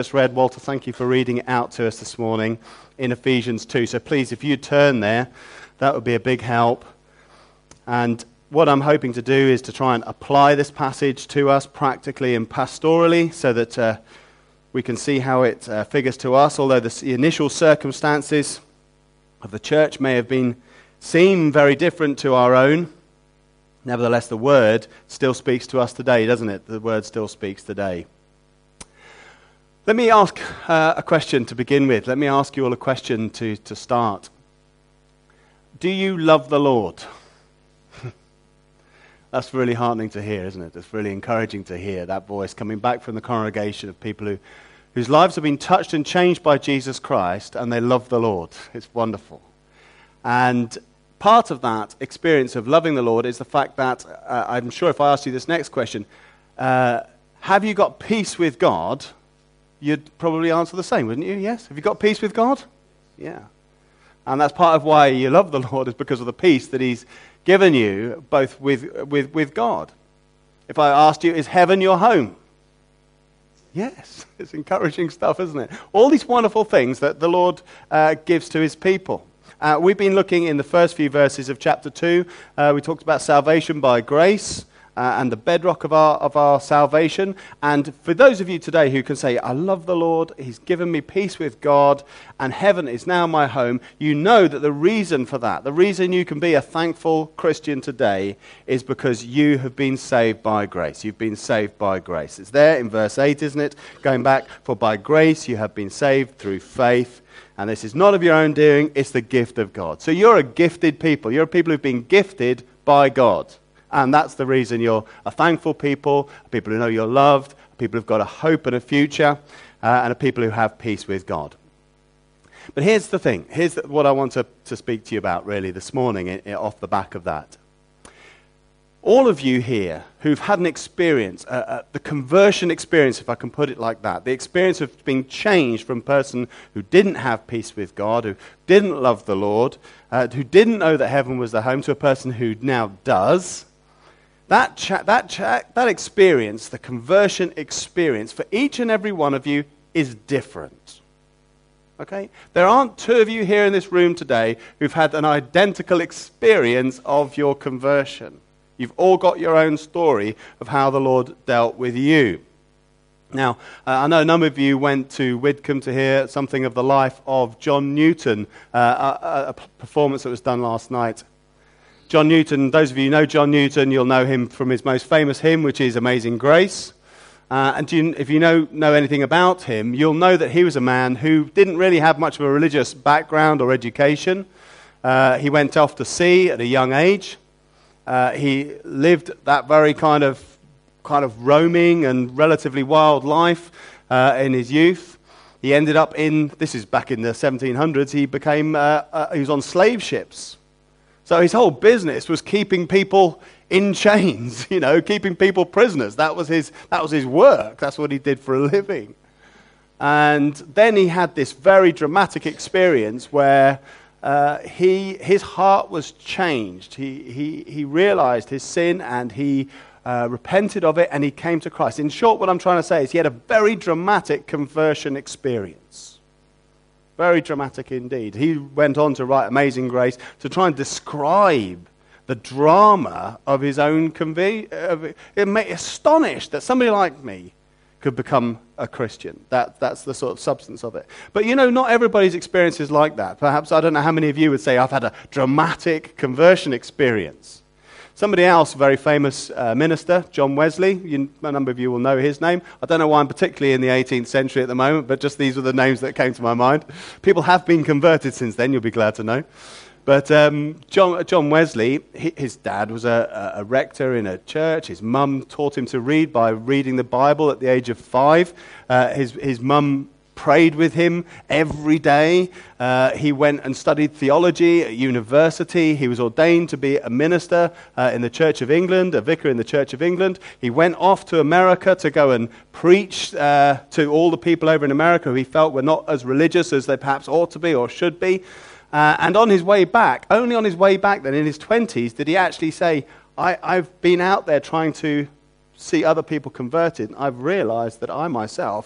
Just read, Walter, thank you for reading it out to us this morning in Ephesians 2. So please, if you turn there, that would be a big help. And what I'm hoping to do is to try and apply this passage to us practically and pastorally so that we can see how it figures to us. Although the initial circumstances of the church may have seem very different to our own, nevertheless the word still speaks to us today, doesn't it? The word still speaks today. Let me ask a question to begin with. Let me ask you all a question to start. Do you love the Lord? That's really heartening to hear, isn't it? It's really encouraging to hear that voice coming back from the congregation of people whose lives have been touched and changed by Jesus Christ, and they love the Lord. It's wonderful. And part of that experience of loving the Lord is the fact that, I'm sure if I asked you this next question, have you got peace with God? You'd probably answer the same, wouldn't you? Yes? Have you got peace with God? Yeah. And that's part of why you love the Lord, is because of the peace that He's given you, both with God. If I asked you, is heaven your home? Yes. It's encouraging stuff, isn't it? All these wonderful things that the Lord gives to His people. We've been looking in the first few verses of chapter 2. We talked about salvation by grace. And the bedrock of our salvation. And for those of you today who can say, I love the Lord, He's given me peace with God, and heaven is now my home, you know that the reason for that, the reason you can be a thankful Christian today, is because you have been saved by grace. You've been saved by grace. It's there in verse 8, isn't it? Going back, for by grace you have been saved through faith. And this is not of your own doing, it's the gift of God. So you're a gifted people. You're a people who've been gifted by God. And that's the reason you're a thankful people, people who know you're loved, people who've got a hope and a future, and a people who have peace with God. But here's the thing. Here's what I want to speak to you about really this morning off the back of that. All of you here who've had an experience, the conversion experience, if I can put it like that, the experience of being changed from a person who didn't have peace with God, who didn't love the Lord, who didn't know that heaven was their home, to a person who now does. That experience, the conversion experience, for each and every one of you is different. Okay? There aren't two of you here in this room today who've had an identical experience of your conversion. You've all got your own story of how the Lord dealt with you. Now, I know a number of you went to Widcombe to hear something of the life of John Newton, a performance that was done last night. John Newton, those of you who know John Newton, you'll know him from his most famous hymn, which is Amazing Grace. If you know anything about him, you'll know that he was a man who didn't really have much of a religious background or education. He went off to sea at a young age. He lived that very kind of roaming and relatively wild life in his youth. He ended up this is back in the 1700s, he was on slave ships. So his whole business was keeping people in chains, keeping people prisoners. That was his work. That's what he did for a living. And then he had this very dramatic experience where his heart was changed. He realized his sin and he repented of it and he came to Christ. In short, what I'm trying to say is he had a very dramatic conversion experience. Very dramatic indeed. He went on to write Amazing Grace to try and describe the drama of his own conversion. It made me astonished that somebody like me could become a Christian. That's the sort of substance of it. But not everybody's experience is like that. Perhaps, I don't know how many of you would say, I've had a dramatic conversion experience. Somebody else, a very famous minister, John Wesley, a number of you will know his name. I don't know why I'm particularly in the 18th century at the moment, but just these were the names that came to my mind. People have been converted since then, you'll be glad to know. But John Wesley, his dad was a rector in a church. His mum taught him to read by reading the Bible at the age of 5. His mum prayed with him every day. He went and studied theology at university. He was ordained to be a minister in the Church of England, a vicar in the Church of England. He went off to America to go and preach to all the people over in America who he felt were not as religious as they perhaps ought to be or should be. And on his way back, only on his way back then, in his 20s, did he actually say, I've been out there trying to see other people converted, and I've realized that I myself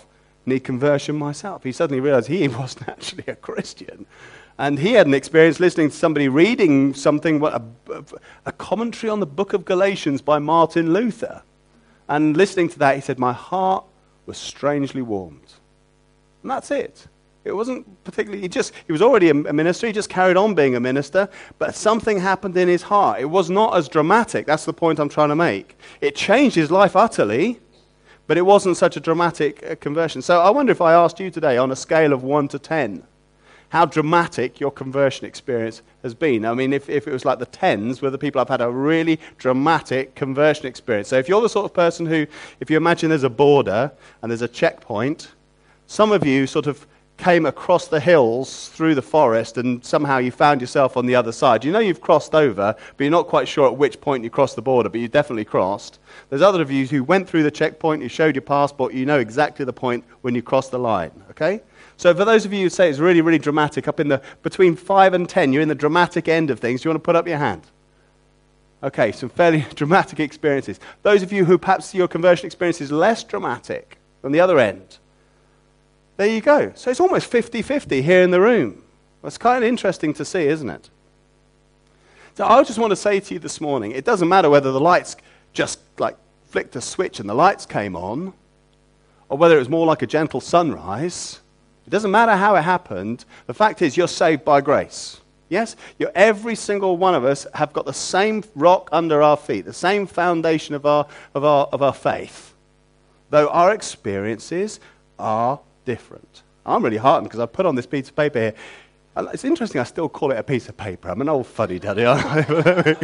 need conversion myself. He suddenly realized he wasn't actually a Christian. And he had an experience listening to somebody reading something, a commentary on the book of Galatians by Martin Luther. And listening to that, he said, my heart was strangely warmed. And that's it. It wasn't particularly, he was already a minister, he just carried on being a minister, but something happened in his heart. It was not as dramatic, that's the point I'm trying to make. It changed his life utterly, but it wasn't such a dramatic conversion. So I wonder if I asked you today, on a scale of 1 to 10, how dramatic your conversion experience has been. I mean, if it was like the 10s, were the people I've had a really dramatic conversion experience. So if you're the sort of person who, if you imagine there's a border and there's a checkpoint, some of you sort of came across the hills through the forest and somehow you found yourself on the other side. You know you've crossed over, but you're not quite sure at which point you crossed the border, but you definitely crossed. There's other of you who went through the checkpoint, you showed your passport, you know exactly the point when you crossed the line, okay? So for those of you who say it's really, really dramatic, up in the between 5 and 10, you're in the dramatic end of things, you want to put up your hand? Okay, some fairly dramatic experiences. Those of you who perhaps your conversion experience is less dramatic, on the other end, there you go. So it's almost 50-50 here in the room. That's kind of interesting to see, isn't it? So I just want to say to you this morning, it doesn't matter whether the lights just like flicked a switch and the lights came on, or whether it was more like a gentle sunrise. It doesn't matter how it happened. The fact is you're saved by grace. Yes? Every single one of us have got the same rock under our feet, the same foundation of our faith, though our experiences are different. I'm really heartened because I put on this piece of paper here. It's interesting I still call it a piece of paper. I'm an old fuddy-duddy, aren't I?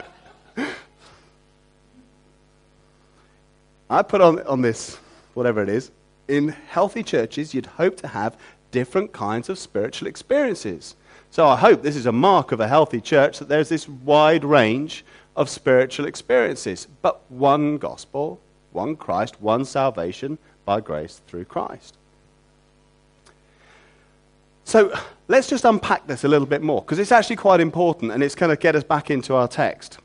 I put on this, whatever it is, in healthy churches you'd hope to have different kinds of spiritual experiences. So I hope this is a mark of a healthy church, that there's this wide range of spiritual experiences. But one gospel, one Christ, one salvation by grace through Christ. So let's just unpack this a little bit more, because it's actually quite important and it's going to get us back into our text.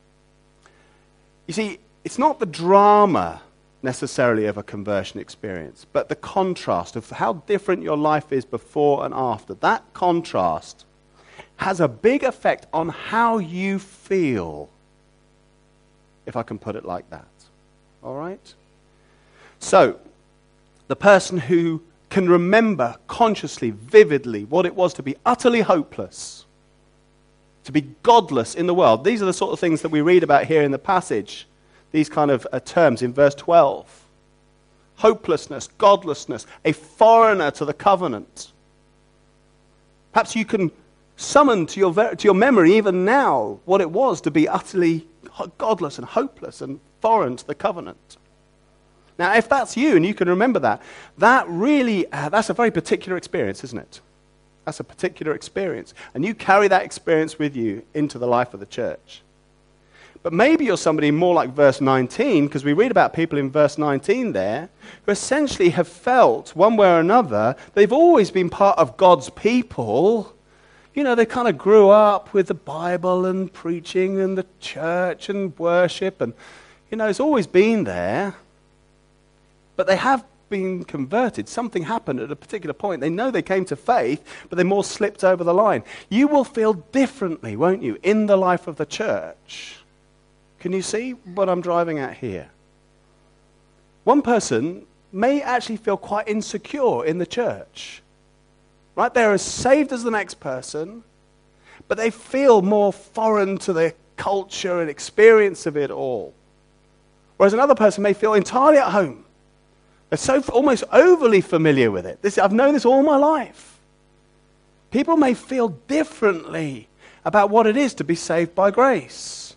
You see, it's not the drama necessarily of a conversion experience, but the contrast of how different your life is before and after. That contrast has a big effect on how you feel, if I can put it like that. All right? So, the person who can remember consciously, vividly, what it was to be utterly hopeless, to be godless in the world. These are the sort of things that we read about here in the passage, these kind of terms in verse 12. Hopelessness, godlessness, a foreigner to the covenant. Perhaps you can summon to your memory even now what it was to be utterly godless and hopeless and foreign to the covenant. Now, if that's you and you can remember that, that really, that's a very particular experience, isn't it? That's a particular experience. And you carry that experience with you into the life of the church. But maybe you're somebody more like verse 19, because we read about people in verse 19 there, who essentially have felt, one way or another, they've always been part of God's people. You know, they kind of grew up with the Bible and preaching and the church and worship, and, you know, it's always been there. But they have been converted. Something happened at a particular point. They know they came to faith, but they more slipped over the line. You will feel differently, won't you, in the life of the church? Can you see what I'm driving at here? One person may actually feel quite insecure in the church. Right? They're as saved as the next person, but they feel more foreign to the culture and experience of it all. Whereas another person may feel entirely at home. They're so almost overly familiar with it. I've known this all my life. People may feel differently about what it is to be saved by grace.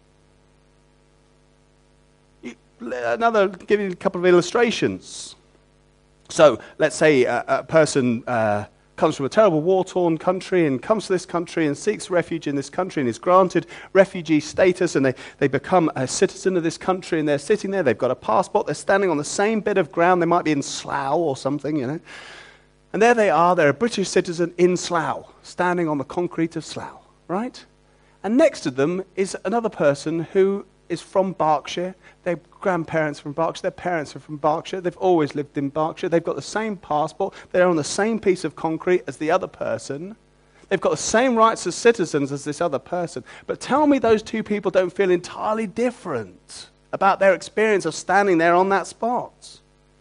Give you a couple of illustrations. So let's say a person comes from a terrible war-torn country and comes to this country and seeks refuge in this country and is granted refugee status, and they become a citizen of this country, and they're sitting there, they've got a passport, they're standing on the same bit of ground, they might be in Slough or something, you know. And there they are, they're a British citizen in Slough, standing on the concrete of Slough, right? And next to them is another person who is from Berkshire. Their grandparents are from Berkshire. Their parents are from Berkshire. They've always lived in Berkshire. They've got the same passport. They're on the same piece of concrete as the other person. They've got the same rights as citizens as this other person. But tell me those two people don't feel entirely different about their experience of standing there on that spot.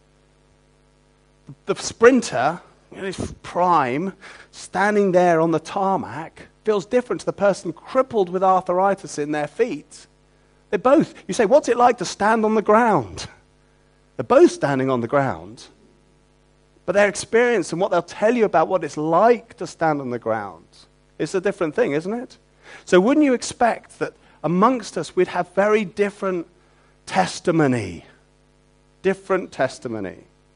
The sprinter, in his prime, standing there on the tarmac, feels different to the person crippled with arthritis in their feet. They're both, you say, what's it like to stand on the ground? They're both standing on the ground. But their experience and what they'll tell you about what it's like to stand on the ground is a different thing, isn't it? So wouldn't you expect that amongst us we'd have very different testimony? Different testimony.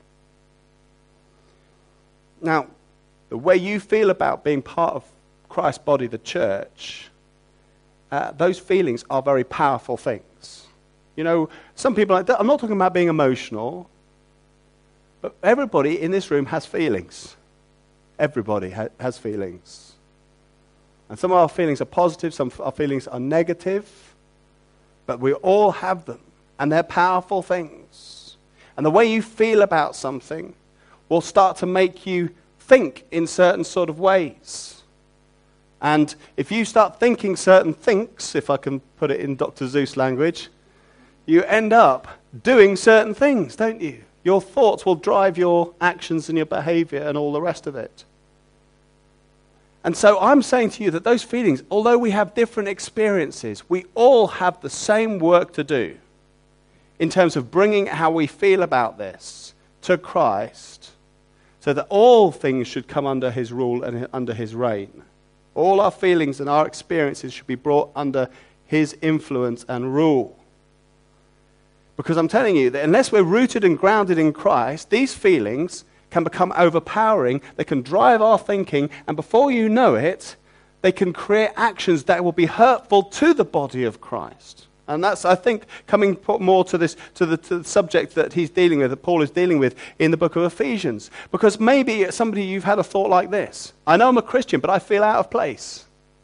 Now, the way you feel about being part of Christ's body, the church, those feelings are very powerful things. You know, some people, I'm not talking about being emotional, but everybody in this room has feelings. Everybody has feelings. And some of our feelings are positive, some of our feelings are negative, but we all have them, and they're powerful things. And the way you feel about something will start to make you think in certain sort of ways. And if you start thinking certain things, if I can put it in Dr. Seuss language, you end up doing certain things, don't you? Your thoughts will drive your actions and your behavior and all the rest of it. And so I'm saying to you that those feelings, although we have different experiences, we all have the same work to do in terms of bringing how we feel about this to Christ, so that all things should come under his rule and under his reign. All our feelings and our experiences should be brought under his influence and rule. Because I'm telling you that unless we're rooted and grounded in Christ, these feelings can become overpowering, they can drive our thinking, and before you know it, they can create actions that will be hurtful to the body of Christ. And that's, I think, coming more to this, to the subject that he's dealing with, that Paul is dealing with in the book of Ephesians. Because maybe somebody, you've had a thought like this: I know I'm a Christian, but I feel out of place.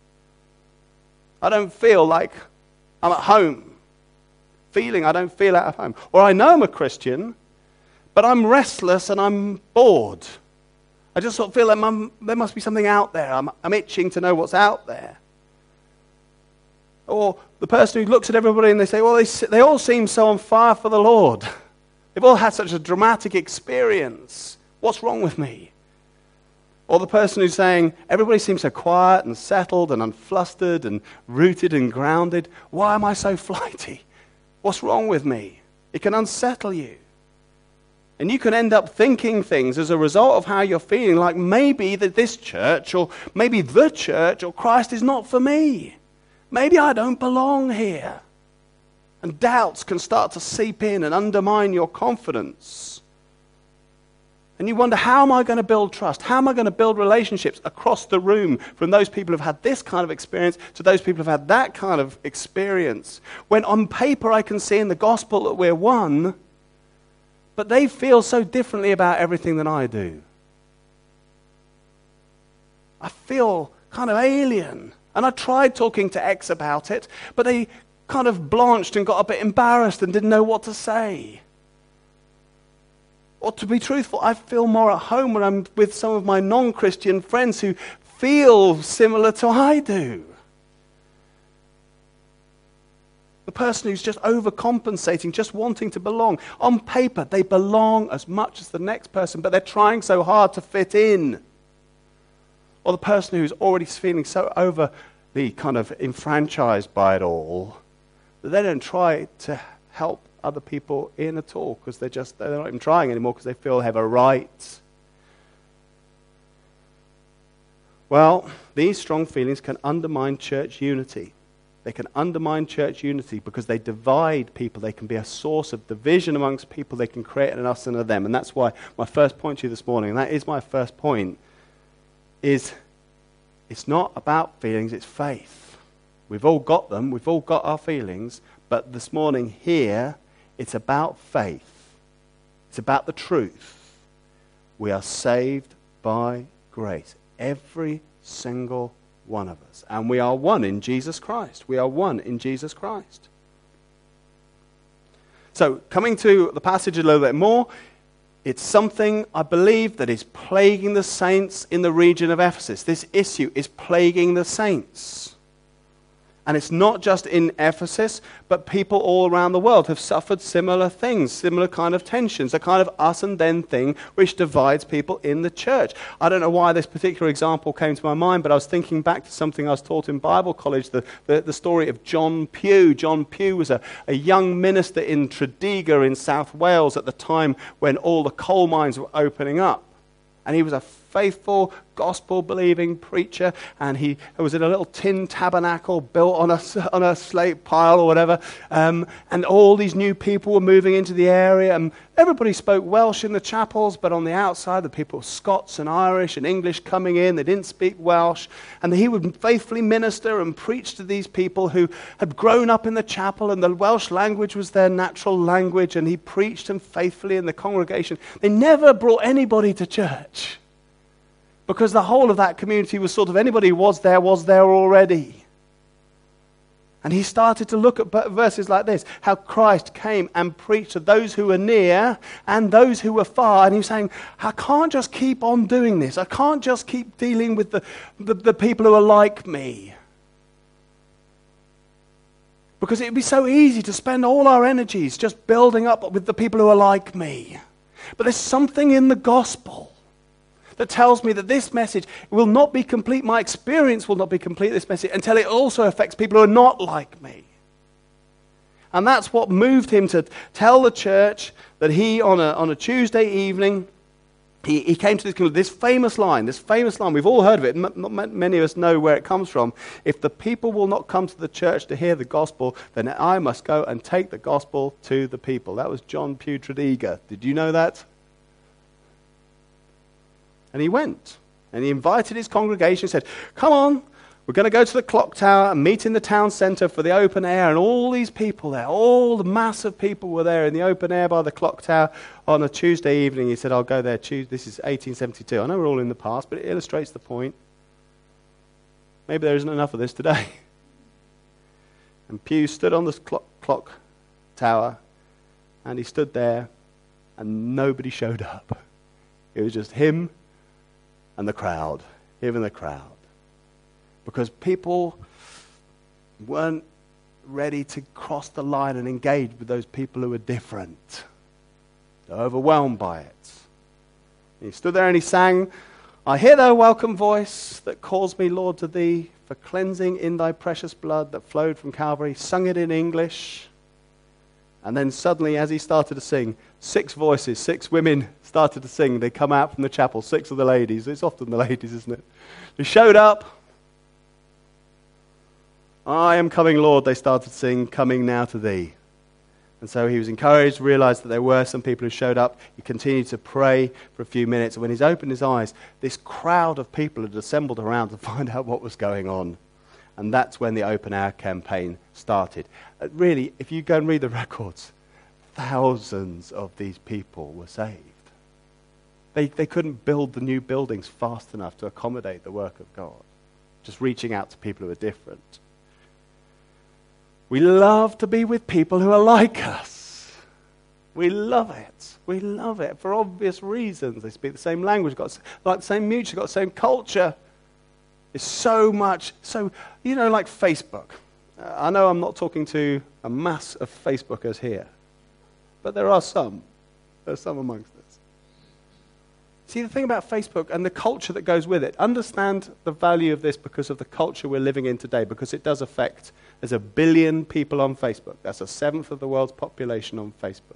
I don't feel like I'm at home. I don't feel out of home. Or I know I'm a Christian, but I'm restless and I'm bored. I just sort of feel like there must be something out there. I'm itching to know what's out there. Or the person who looks at everybody and they say, well, they all seem so on fire for the Lord. They've all had such a dramatic experience. What's wrong with me? Or the person who's saying, everybody seems so quiet and settled and unflustered and rooted and grounded. Why am I so flighty? What's wrong with me? It can unsettle you. And you can end up thinking things as a result of how you're feeling, like maybe that this church or maybe the church or Christ is not for me. Maybe I don't belong here. And doubts can start to seep in and undermine your confidence. And you wonder, how am I going to build trust? How am I going to build relationships across the room from those people who've had this kind of experience to those people who've had that kind of experience? When on paper I can see in the gospel that we're one, but they feel so differently about everything than I do. I feel kind of alien. And I tried talking to X about it, but they kind of blanched and got a bit embarrassed and didn't know what to say. Or to be truthful, I feel more at home when I'm with some of my non-Christian friends who feel similar to I do. The person who's just overcompensating, just wanting to belong. On paper, they belong as much as the next person, but they're trying so hard to fit in. Or the person who's already feeling so overly kind of enfranchised by it all that they don't try to help other people in at all because they're not even trying anymore because they feel they have a right. Well, these strong feelings can undermine church unity. They can undermine church unity because they divide people. They can be a source of division amongst people. They can create an us and a them. And that's why my first point to you this morning, and that is my first point, is it's not about feelings, it's faith. We've all got them, we've all got our feelings, but this morning here, it's about faith. It's about the truth. We are saved by grace. Every single one of us. And we are one in Jesus Christ. We are one in Jesus Christ. So, coming to the passage a little bit more, it's something, I believe, that is plaguing the saints in the region of Ephesus. This issue is plaguing the saints. And it's not just in Ephesus, but people all around the world have suffered similar things, similar kind of tensions, a kind of us and them thing which divides people in the church. I don't know why this particular example came to my mind, but I was thinking back to something I was taught in Bible college, the story of John Pugh. John Pugh was a young minister in Tredegar in South Wales at the time when all the coal mines were opening up. And he was a faithful, gospel-believing preacher, and he was in a little tin tabernacle built on a slate pile or whatever, and all these new people were moving into the area, and everybody spoke Welsh in the chapels, but on the outside, the people were Scots and Irish and English coming in. They didn't speak Welsh, and he would faithfully minister and preach to these people who had grown up in the chapel, and the Welsh language was their natural language, and he preached them faithfully in the congregation. They never brought anybody to church, because the whole of that community was sort of, anybody who was there already. And he started to look at verses like this, how Christ came and preached to those who were near and those who were far. And he was saying, I can't just keep on doing this. I can't just keep dealing with the people who are like me. Because it would be so easy to spend all our energies just building up with the people who are like me. But there's something in the gospel that tells me that this message will not be complete, my experience will not be complete, this message, until it also affects people who are not like me. And that's what moved him to tell the church that he, on a Tuesday evening, he came to this famous line, we've all heard of it, not many of us know where it comes from. If the people will not come to the church to hear the gospel, then I must go and take the gospel to the people. That was John Pugh Tredegar. Did you know that? And he went, and he invited his congregation, said, come on, we're going to go to the clock tower and meet in the town centre for the open air. And all these people there, all the mass of people were there in the open air by the clock tower on a Tuesday evening. He said, I'll go there Tuesday. This is 1872. I know we're all in the past, but it illustrates the point. Maybe there isn't enough of this today. And Pugh stood on the clock tower, and he stood there, and nobody showed up. It was just him and the crowd, him and the crowd. Because people weren't ready to cross the line and engage with those people who were different. They're overwhelmed by it. And he stood there and he sang, I hear thy welcome voice that calls me, Lord, to thee, for cleansing in thy precious blood that flowed from Calvary. Sung it in English. And then suddenly, as he started to sing, 6 voices, 6 women started to sing. They come out from the chapel, 6 of the ladies. It's often the ladies, isn't it? They showed up. I am coming, Lord, they started to sing, coming now to thee. And so he was encouraged, realized that there were some people who showed up. He continued to pray for a few minutes. And when he's opened his eyes, this crowd of people had assembled around to find out what was going on. And that's when the Open Air campaign started. Really, if you go and read the records, thousands of these people were saved. They couldn't build the new buildings fast enough to accommodate the work of God. Just reaching out to people who are different. We love to be with people who are like us. We love it. We love it for obvious reasons. They speak the same language, got like the same music, got the same culture. It's so much, like Facebook. I know I'm not talking to a mass of Facebookers here, but there are some. There are some amongst us. See, the thing about Facebook and the culture that goes with it, understand the value of this because of the culture we're living in today, because it does affect, there's 1 billion people on Facebook. That's 1/7 of the world's population on Facebook.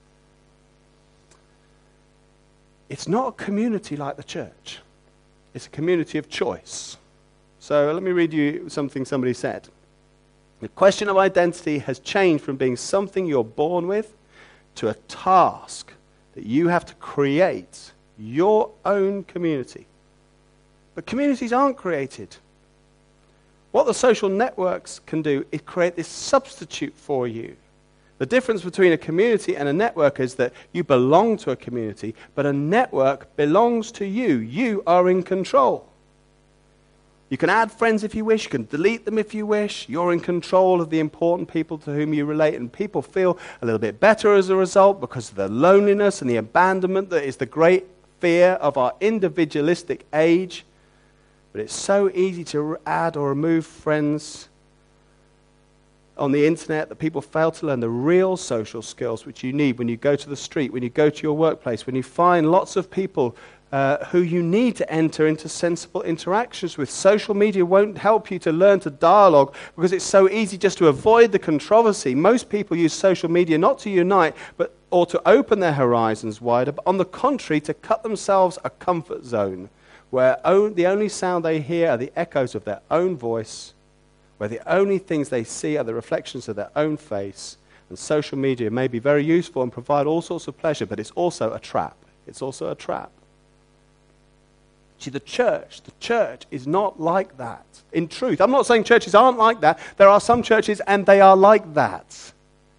It's not a community like the church. It's a community of choice. So let me read you something somebody said. The question of identity has changed from being something you're born with to a task that you have to create your own community. But communities aren't created. What the social networks can do is create this substitute for you. The difference between a community and a network is that you belong to a community, but a network belongs to you. You are in control. You can add friends if you wish. You can delete them if you wish. You're in control of the important people to whom you relate. And people feel a little bit better as a result because of the loneliness and the abandonment that is the great fear of our individualistic age. But it's so easy to add or remove friends on the internet that people fail to learn the real social skills which you need when you go to the street, when you go to your workplace, when you find lots of people who you need to enter into sensible interactions with. Social media won't help you to learn to dialogue because it's so easy just to avoid the controversy. Most people use social media not to unite or to open their horizons wider, but on the contrary, to cut themselves a comfort zone where the only sound they hear are the echoes of their own voice, where the only things they see are the reflections of their own face. And social media may be very useful and provide all sorts of pleasure, but it's also a trap. It's also a trap. See, the church is not like that. In truth, I'm not saying churches aren't like that. There are some churches and they are like that.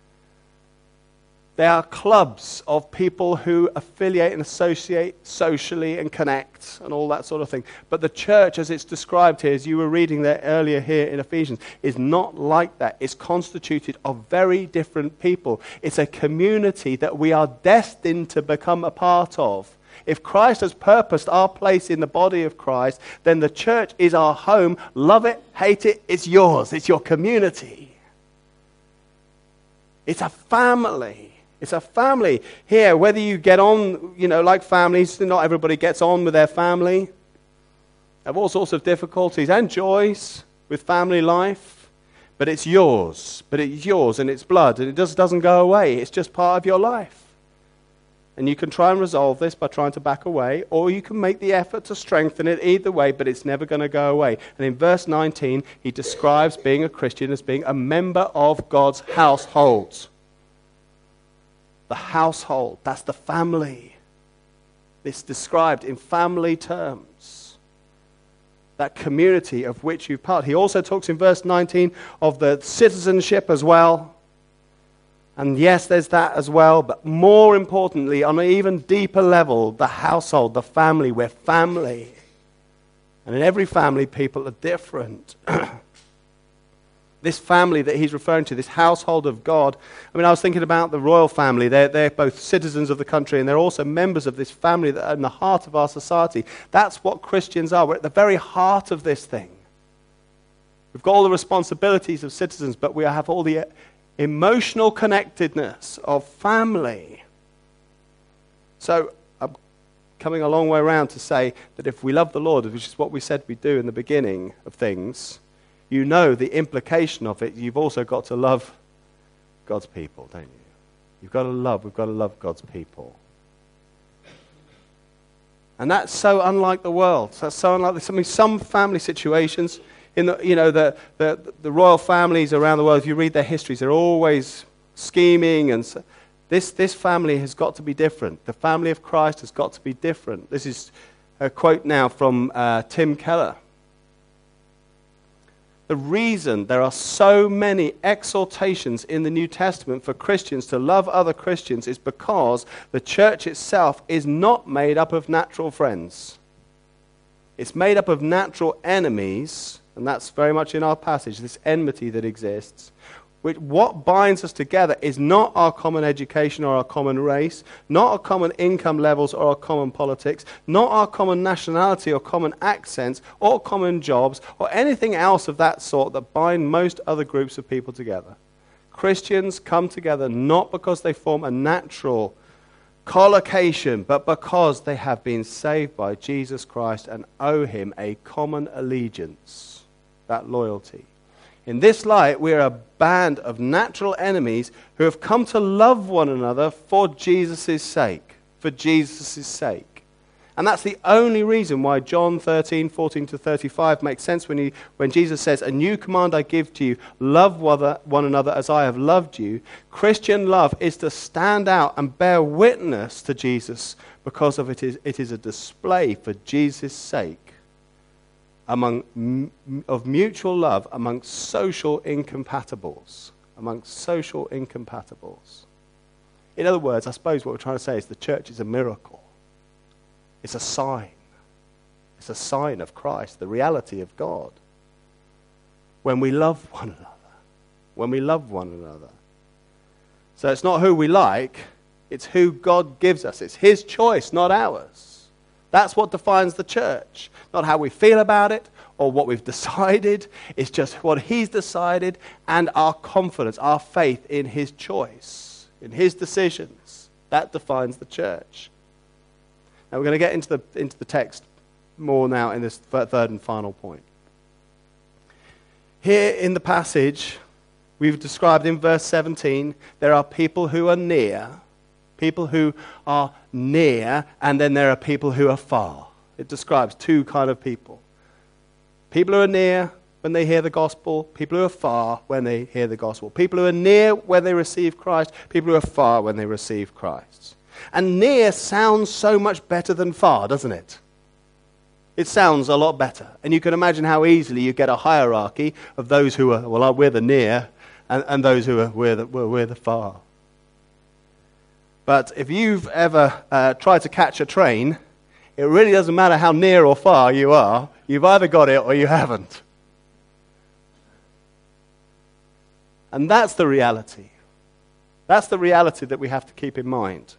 They are clubs of people who affiliate and associate socially and connect and all that sort of thing. But the church, as it's described here, as you were reading there earlier here in Ephesians, is not like that. It's constituted of very different people. It's a community that we are destined to become a part of. If Christ has purposed our place in the body of Christ, then the church is our home. Love it, hate it, it's yours. It's your community. It's a family. It's a family. Here, whether you get on, like families, not everybody gets on with their family. Have all sorts of difficulties and joys with family life. But it's yours. But it's yours and it's blood. And it just doesn't go away. It's just part of your life. And you can try and resolve this by trying to back away, or you can make the effort to strengthen it either way, but it's never going to go away. And in verse 19, he describes being a Christian as being a member of God's household. The household, that's the family. It's described in family terms. That community of which you're part. He also talks in verse 19 of the citizenship as well. And yes, there's that as well, but more importantly, on an even deeper level, the household, the family, we're family. And in every family, people are different. This family that he's referring to, this household of God, I was thinking about the royal family. They're both citizens of the country, and they're also members of this family that are in the heart of our society. That's what Christians are. We're at the very heart of this thing. We've got all the responsibilities of citizens, but we have all the emotional connectedness of family. So I'm coming a long way around to say that if we love the Lord, which is what we said we do in the beginning of things, you know the implication of it. You've also got to love God's people, don't you? We've got to love God's people. And that's so unlike the world. That's so unlike this. Some family situations, in the royal families around the world, if you read their histories, they're always scheming. And so this family has got to be different. The family of Christ has got to be different. This is a quote now from Tim Keller. The reason there are so many exhortations in the New Testament for Christians to love other Christians is because the church itself is not made up of natural friends. It's made up of natural enemies, and that's very much in our passage, this enmity that exists. What binds us together is not our common education or our common race, not our common income levels or our common politics, not our common nationality or common accents or common jobs or anything else of that sort that bind most other groups of people together. Christians come together not because they form a natural collocation, but because they have been saved by Jesus Christ and owe him a common allegiance, that loyalty. In this light, we are a band of natural enemies who have come to love one another for Jesus' sake. For Jesus' sake. And that's the only reason why John 13:14-35 makes sense when Jesus says, "A new command I give to you, love one another as I have loved you." Christian love is to stand out and bear witness to Jesus because of it is a display for Jesus' sake. Of mutual love amongst social incompatibles. Amongst social incompatibles. In other words, I suppose what we're trying to say is the church is a miracle. It's a sign. It's a sign of Christ, the reality of God. When we love one another. When we love one another. So it's not who we like, it's who God gives us. It's his choice, not ours. That's what defines the church. Not how we feel about it or what we've decided. It's just what he's decided and our confidence, our faith in his choice, in his decisions. That defines the church. Now we're going to get into the text more now in this third and final point. Here in the passage, we've described in verse 17, there are people who are near, and then there are people who are far. It describes two kind of people. People who are near when they hear the gospel, people who are far when they hear the gospel. People who are near when they receive Christ, people who are far when they receive Christ. And near sounds so much better than far, doesn't it? It sounds a lot better. And you can imagine how easily you get a hierarchy of those who are, well, we're the near, and those who are, we're the far. But if you've ever tried to catch a train, it really doesn't matter how near or far you are. You've either got it or you haven't. And that's the reality. That's the reality that we have to keep in mind.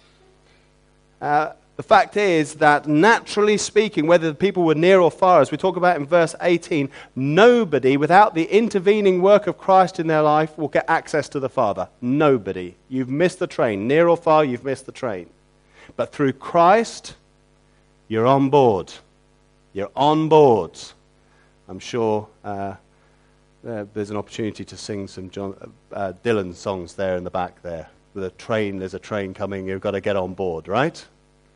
The fact is that naturally speaking, whether the people were near or far, as we talk about in verse 18, nobody without the intervening work of Christ in their life will get access to the Father. Nobody. You've missed the train. Near or far, you've missed the train. But through Christ, you're on board. You're on board. I'm sure there's an opportunity to sing some Dylan songs there in the back there. With a train, there's a train coming, you've got to get on board, right?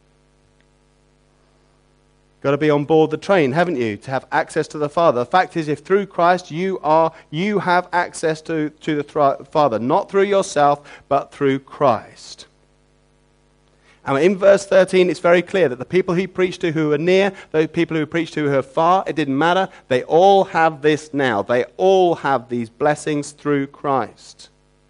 Got to be on board the train, haven't you, to have access to the Father. The fact is, if through Christ you have access to the Father, not through yourself, but through Christ. And in verse 13, it's very clear that the people he preached to who are near, those people who preached to who are far, it didn't matter. They all have this now. They all have these blessings through Christ.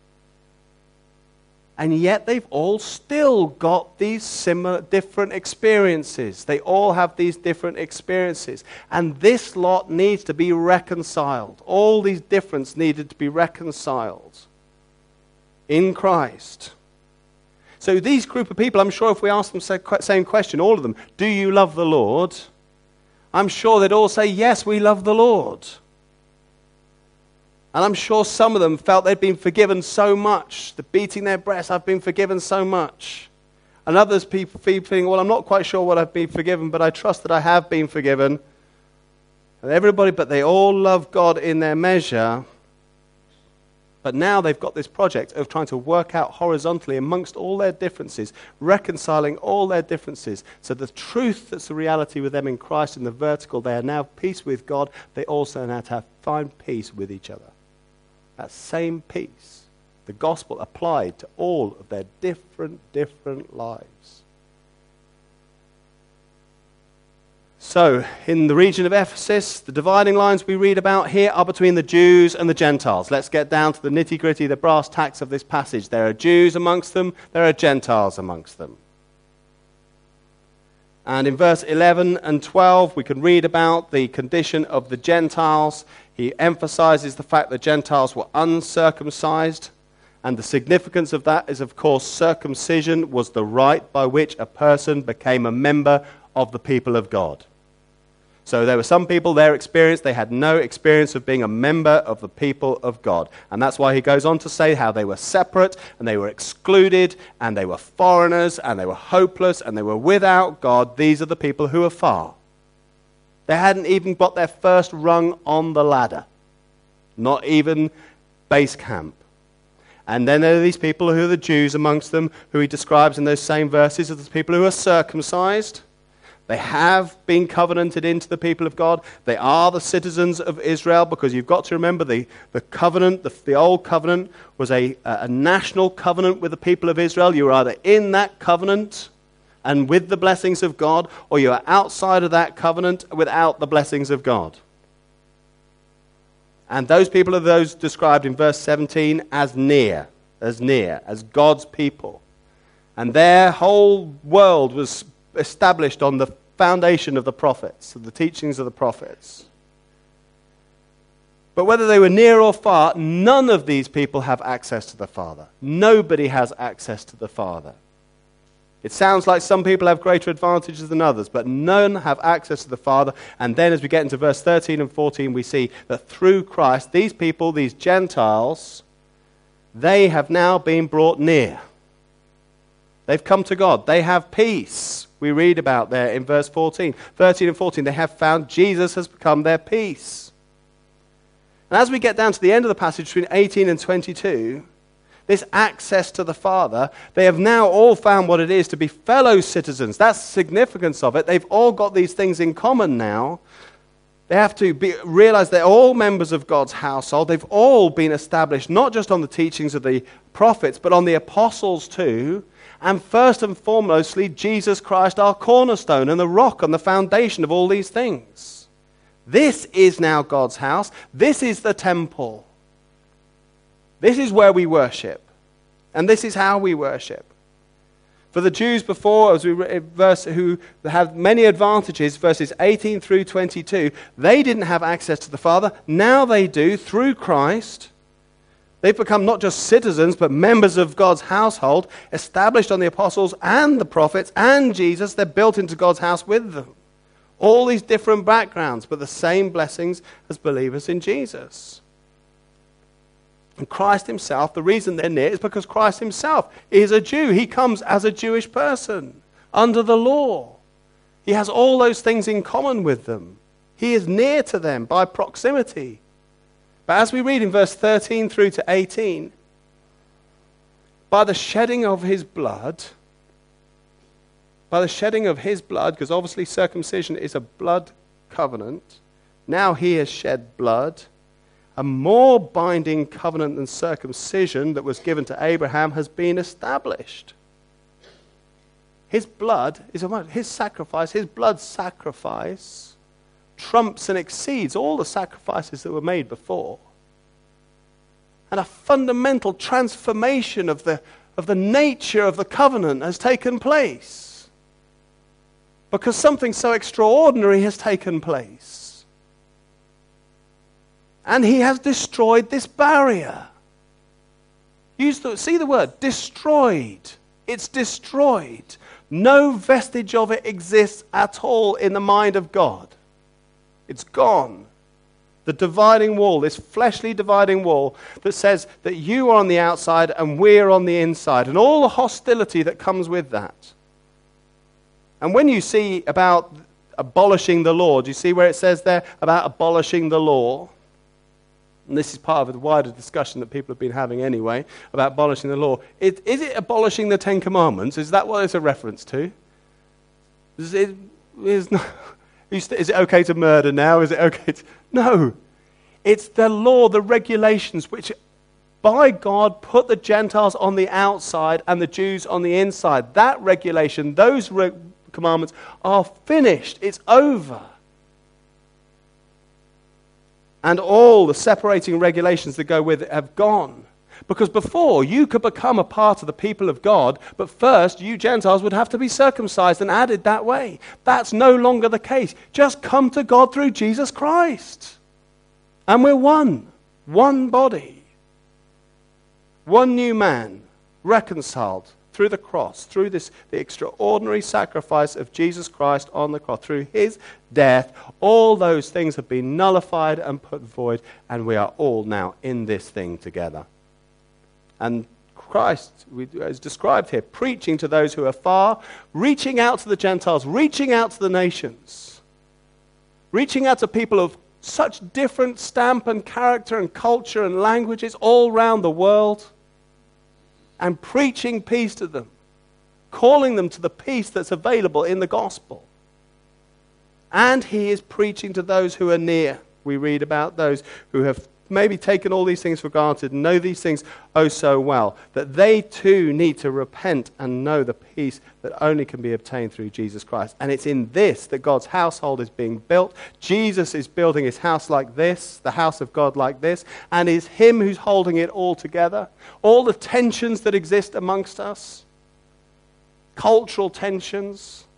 And yet they've all still got these similar, different experiences. They all have these different experiences. And this lot needs to be reconciled. All these differences needed to be reconciled in Christ. So these group of people, I'm sure if we ask them the same question, all of them, do you love the Lord? I'm sure they'd all say, yes, we love the Lord. And I'm sure some of them felt they'd been forgiven so much, the beating their breasts, I've been forgiven so much. And others people thinking, well, I'm not quite sure what I've been forgiven, but I trust that I have been forgiven. And everybody, but they all love God in their measure. But now they've got this project of trying to work out horizontally amongst all their differences, reconciling all their differences. So the truth that's the reality with them in Christ in the vertical, they are now at peace with God. They also now have find peace with each other. That same peace, the gospel applied to all of their different lives. So, in the region of Ephesus, the dividing lines we read about here are between the Jews and the Gentiles. Let's get down to the nitty-gritty, the brass tacks of this passage. There are Jews amongst them, there are Gentiles amongst them. And in verse 11 and 12, we can read about the condition of the Gentiles. He emphasizes the fact that Gentiles were uncircumcised. And the significance of that is, of course, circumcision was the rite by which a person became a member of the people of God. So there were some people, their experience, they had no experience of being a member of the people of God. And that's why he goes on to say how they were separate and they were excluded and they were foreigners and they were hopeless and they were without God. These are the people who are far. They hadn't even got their first rung on the ladder. Not even base camp. And then there are these people who are the Jews amongst them, who he describes in those same verses as the people who are circumcised. They have been covenanted into the people of God. They are the citizens of Israel, because you've got to remember the covenant, the old covenant was a national covenant with the people of Israel. You were either in that covenant and with the blessings of God, or you are outside of that covenant without the blessings of God. And those people are those described in verse 17 as near, as God's people. And their whole world was established on the foundation of the prophets, of the teachings of the prophets. But whether they were near or far, none of these people have access to the Father. Nobody has access to the Father. It sounds like some people have greater advantages than others, but none have access to the Father. And then as we get into verse 13 and 14, we see that through Christ, these people, these Gentiles, they have now been brought near. They've come to God. They have peace. We read about there in verse 14. 13 and 14, they have found Jesus has become their peace. And as we get down to the end of the passage between 18 and 22, this access to the Father, they have now all found what it is to be fellow citizens. That's the significance of it. They've all got these things in common now. They have to realize they're all members of God's household. They've all been established not just on the teachings of the prophets, but on the apostles too. And first and foremostly, Jesus Christ, our cornerstone and the rock and the foundation of all these things. This is now God's house. This is the temple. This is where we worship. And this is how we worship. For the Jews before, as we verse, who have many advantages, verses 18 through 22, they didn't have access to the Father. Now they do through Christ. They've become not just citizens, but members of God's household, established on the apostles and the prophets and Jesus. They're built into God's house with them. All these different backgrounds, but the same blessings as believers in Jesus. And Christ himself, the reason they're near is because Christ himself is a Jew. He comes as a Jewish person under the law. He has all those things in common with them. He is near to them by proximity. But as we read in verse 13 through to 18, by the shedding of his blood, because obviously circumcision is a blood covenant, now he has shed blood. A more binding covenant than circumcision that was given to Abraham has been established. His blood is his sacrifice, his blood sacrifice trumps and exceeds all the sacrifices that were made before. And a fundamental transformation of the nature of the covenant has taken place. Because something so extraordinary has taken place. And he has destroyed this barrier. See the word, destroyed. It's destroyed. No vestige of it exists at all in the mind of God. It's gone. The dividing wall, this fleshly dividing wall that says that you are on the outside and we're on the inside, and all the hostility that comes with that. And when you see about abolishing the law, do you see where it says there about abolishing the law? And this is part of a wider discussion that people have been having anyway about abolishing the law. Is it abolishing the Ten Commandments? Is that what it's a reference to? Is it okay to murder now? Is it okay to... No. It's the law, the regulations, which by God put the Gentiles on the outside and the Jews on the inside. That regulation, those commandments are finished. It's over. And all the separating regulations that go with it have gone. Because before, you could become a part of the people of God, but first, you Gentiles would have to be circumcised and added that way. That's no longer the case. Just come to God through Jesus Christ. And we're one body. One new man, reconciled through the cross, through the extraordinary sacrifice of Jesus Christ on the cross, through his death, all those things have been nullified and put void, and we are all now in this thing together. And Christ is described here, preaching to those who are far, reaching out to the Gentiles, reaching out to the nations, reaching out to people of such different stamp and character and culture and languages all around the world, and preaching peace to them, calling them to the peace that's available in the gospel. And he is preaching to those who are near. We read about those who have maybe taken all these things for granted and know these things oh so well, that they too need to repent and know the peace that only can be obtained through Jesus Christ. And it's in this that God's household is being built. Jesus is building his house like this, the house of God like this, and it's him who's holding it all together. All the tensions that exist amongst us, cultural tensions,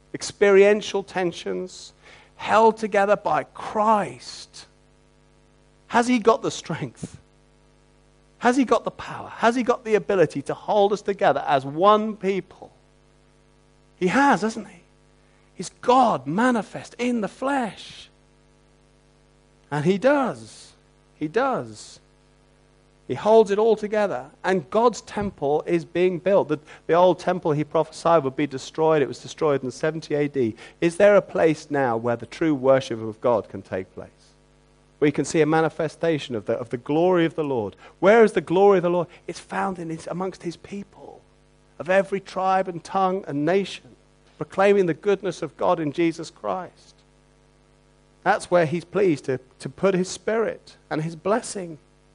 experiential tensions, held together by Christ. Has he got the strength? Has he got the power? Has he got the ability to hold us together as one people? He has, hasn't he? He's God manifest in the flesh. And he does. He does. He holds it all together. And God's temple is being built. The old temple he prophesied would be destroyed. It was destroyed in 70 AD. Is there a place now where the true worship of God can take place? Where you can see a manifestation of the glory of the Lord. Where is the glory of the Lord? It's found amongst his people of every tribe and tongue and nation, proclaiming the goodness of God in Jesus Christ. That's where he's pleased to put his Spirit and his blessing.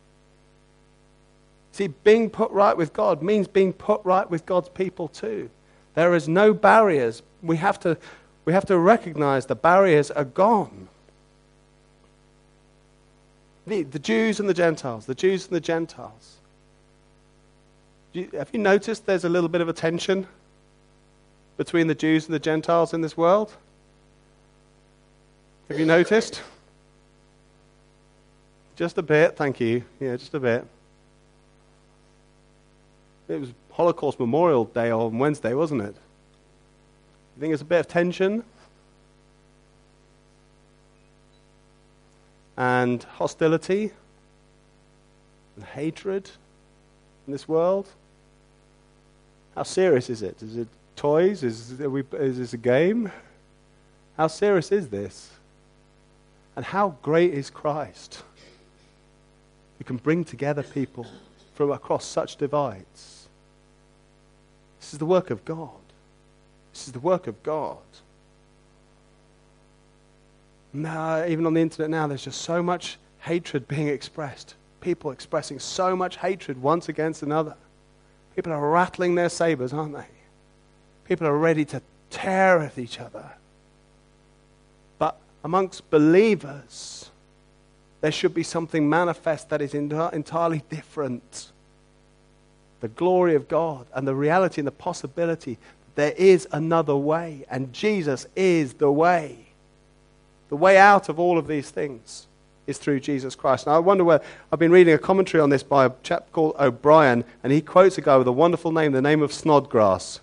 See, being put right with God means being put right with God's people too. There is no barriers. We have to recognize the barriers are gone. The Jews and the Gentiles, the Jews and the Gentiles. Have you noticed there's a little bit of a tension between the Jews and the Gentiles in this world? Have you noticed? Just a bit, thank you. Yeah, just a bit. It was Holocaust Memorial Day on Wednesday, wasn't it? You think there's a bit of tension? And hostility? And hatred in this world? How serious is it? Is it toys? Is this a game? How serious is this? And how great is Christ, who can bring together people from across such divides? This is the work of God. This is the work of God. Now, even on the internet now, there's just so much hatred being expressed. People expressing so much hatred once against another. People are rattling their sabers, aren't they? People are ready to tear at each other. But amongst believers, there should be something manifest that is entirely different. The glory of God and the reality and the possibility that there is another way, and Jesus is the way. The way out of all of these things is through Jesus Christ. Now I wonder where, I've been reading a commentary on this by a chap called O'Brien, and he quotes a guy with a wonderful name, the name of Snodgrass.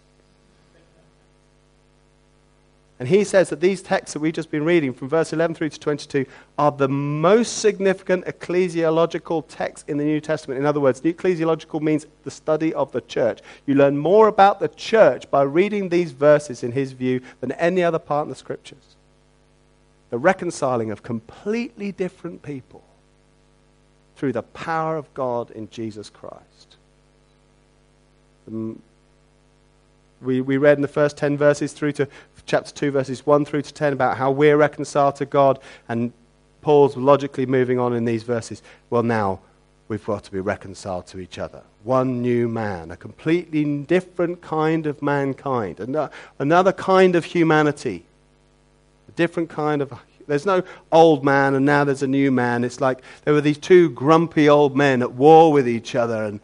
And he says that these texts that we've just been reading from verse 11 through to 22 are the most significant ecclesiological texts in the New Testament. In other words, ecclesiological means the study of the church. You learn more about the church by reading these verses, in his view, than any other part in the Scriptures. The reconciling of completely different people through the power of God in Jesus Christ. We read in the first 10 verses through to chapter 2, verses 1 through to 10 about how we're reconciled to God, and Paul's logically moving on in these verses. Well, now we've got to be reconciled to each other. One new man, a completely different kind of mankind, another kind of humanity. A different kind of... There's no old man and now there's a new man. It's like there were these two grumpy old men at war with each other and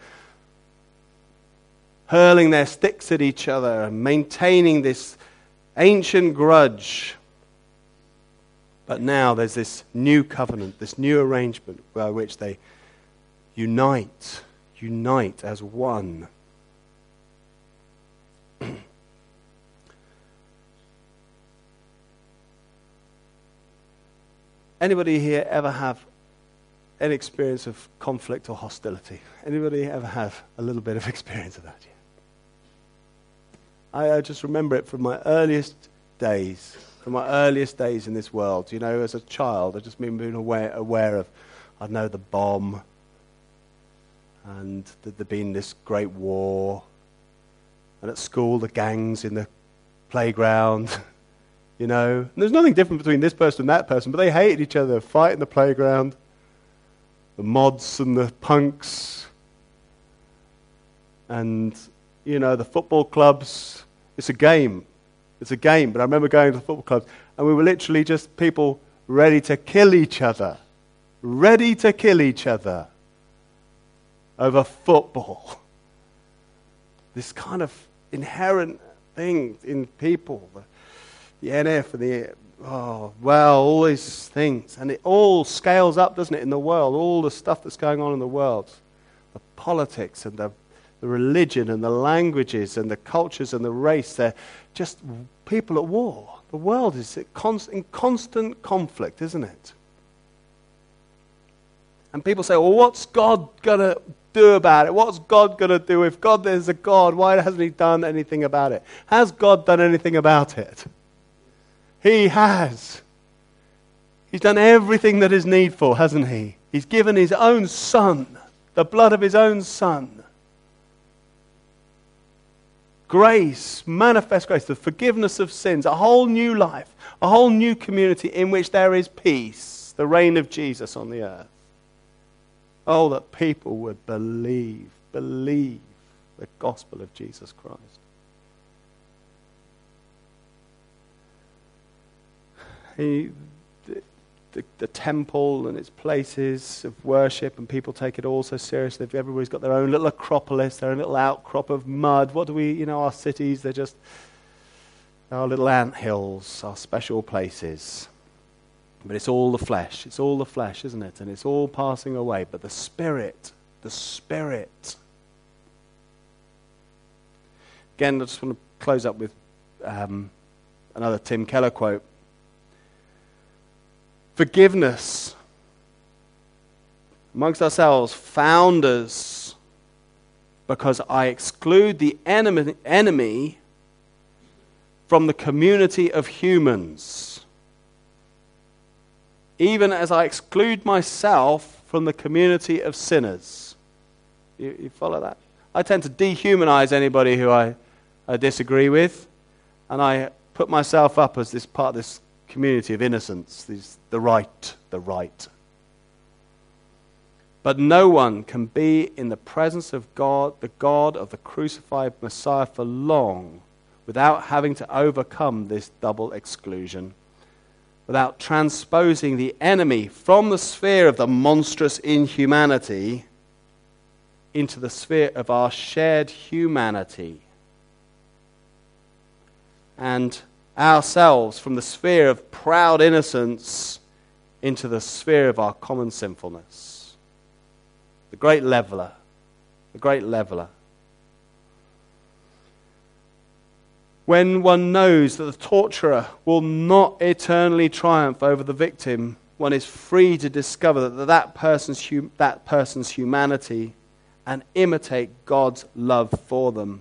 hurling their sticks at each other and maintaining this ancient grudge. But now there's this new covenant, this new arrangement by which they unite as one. Anybody here ever have any experience of conflict or hostility? Anybody ever have a little bit of experience of that? I just remember it from my earliest days in this world. You know, as a child, I just remember being aware of, I know, the bomb, and that there'd been this great war, and at school, the gangs in the playground. You know, and there's nothing different between this person and that person, but they hated each other, fight in the playground, the mods and the punks, and, you know, the football clubs. It's a game, but I remember going to the football clubs, and we were literally just people ready to kill each other over football. This kind of inherent thing in people. the NF and the, all these things. And it all scales up, doesn't it, in the world, all the stuff that's going on in the world. The politics and the religion and the languages and the cultures and the race, they're just people at war. The world is in constant conflict, isn't it? And people say, well, what's God going to do about it? What's God going to do? If God is a God, why hasn't he done anything about it? Has God done anything about it? He has. He's done everything that is needful, hasn't he? He's given his own Son, the blood of his own Son. Grace, manifest grace, the forgiveness of sins, a whole new life, a whole new community in which there is peace, the reign of Jesus on the earth. Oh, that people would believe the gospel of Jesus Christ. The temple and its places of worship, and people take it all so seriously. Everybody's got their own little acropolis, their own little outcrop of mud. What do we, our cities, they're just our little anthills, our special places. But it's all the flesh, isn't it? And it's all passing away. But the Spirit. Again, I just want to close up with another Tim Keller quote. Forgiveness amongst ourselves, founders, because I exclude the enemy from the community of humans, even as I exclude myself from the community of sinners. You follow that? I tend to dehumanize anybody who I disagree with, and I put myself up as this part of this community of innocence, the right. But no one can be in the presence of God, the God of the crucified Messiah, for long without having to overcome this double exclusion, without transposing the enemy from the sphere of the monstrous inhumanity into the sphere of our shared humanity, and ourselves from the sphere of proud innocence into the sphere of our common sinfulness. The great leveler. When one knows that the torturer will not eternally triumph over the victim, one is free to discover that person's humanity and imitate God's love for them.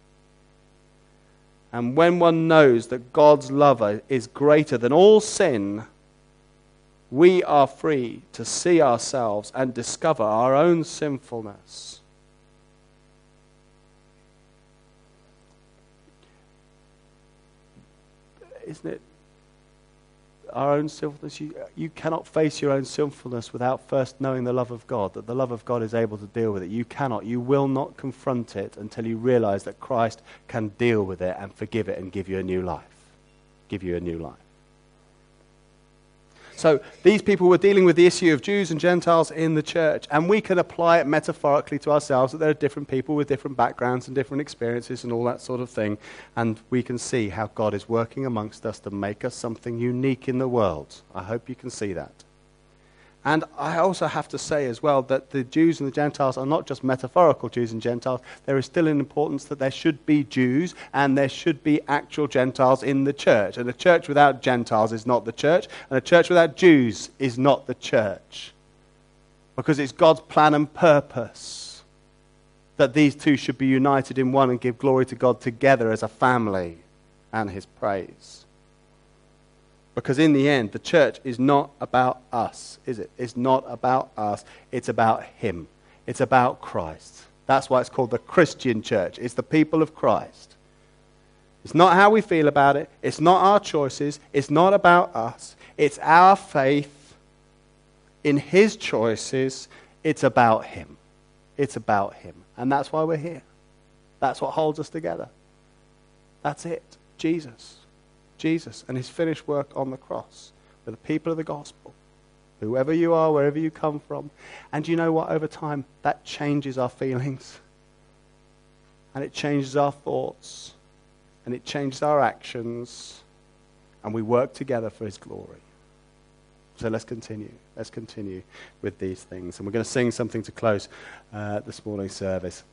And when one knows that God's love is greater than all sin, we are free to see ourselves and discover our own sinfulness. Isn't it? Our own sinfulness. You cannot face your own sinfulness without first knowing the love of God, that the love of God is able to deal with it. You will not confront it until you realize that Christ can deal with it and forgive it and give you a new life. So these people were dealing with the issue of Jews and Gentiles in the church, and we can apply it metaphorically to ourselves, that there are different people with different backgrounds and different experiences and all that sort of thing, and we can see how God is working amongst us to make us something unique in the world. I hope you can see that. And I also have to say as well that the Jews and the Gentiles are not just metaphorical Jews and Gentiles. There is still an importance that there should be Jews and there should be actual Gentiles in the church. And a church without Gentiles is not the church, and a church without Jews is not the church. Because it's God's plan and purpose that these two should be united in one and give glory to God together as a family and his praise. Because in the end, the church is not about us, is it? It's not about us. It's about him. It's about Christ. That's why it's called the Christian church. It's the people of Christ. It's not how we feel about it. It's not our choices. It's not about us. It's our faith in his choices. It's about him. It's about him. And that's why we're here. That's what holds us together. That's it. Jesus and his finished work on the cross for the people of the gospel, whoever you are, wherever you come from. And you know what? Over time, that changes our feelings, and it changes our thoughts, and it changes our actions, and we work together for his glory. So let's continue. Let's continue with these things. And we're going to sing something to close this morning's service.